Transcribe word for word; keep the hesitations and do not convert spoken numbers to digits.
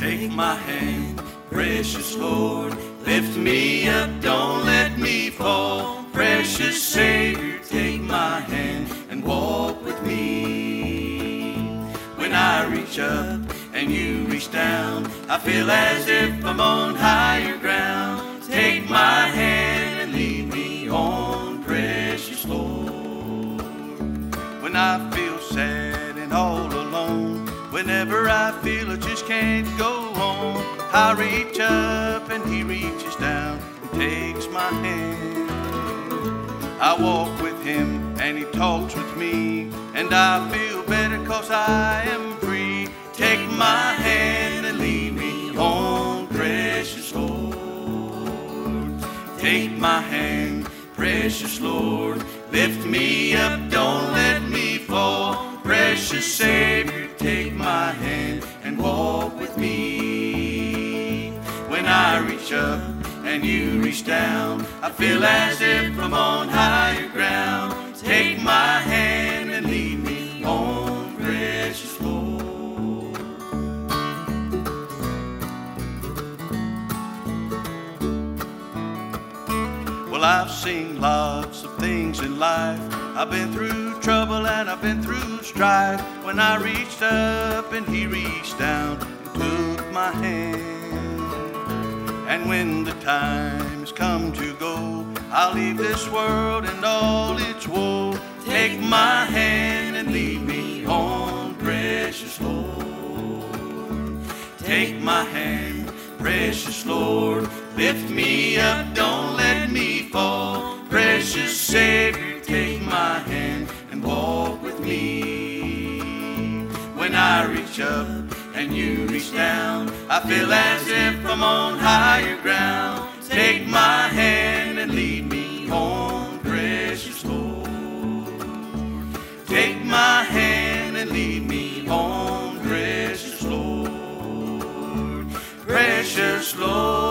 take my hand, precious Lord, lift me up, don't let me fall. Precious Savior, take my hand and walk with me. When I reach up and you reach down, I feel as if I'm on higher ground. Take my hand and lead me on, precious Lord. When I feel sad and all alone, whenever I feel I just can't go on, I reach up and he reaches down and takes my hand. I walk with him and he talks with me, and I feel better cause I am free. Take my hand and lead me on, precious Lord. Take my hand, precious Lord, lift me up, don't let me fall. Precious Savior, take my hand and walk with me. When I reach up and you reach down, I feel as if I'm on higher ground. Take my hand and lead me on, precious Lord. Well, I've seen lots of things in life. I've been through trouble and I've been through strife. When I reached up and he reached down and took my hand. And when the time has come to go, I'll leave this world and all its woe. Take my hand and lead me on, precious Lord. Take my hand, precious Lord, lift me up, don't let me fall. Precious Savior, take my hand and walk with me. When I reach up and you reach down, I feel as if I'm on higher ground. Take my hand and lead me on, precious Lord. Take my hand and lead me on, precious Lord. Precious Lord.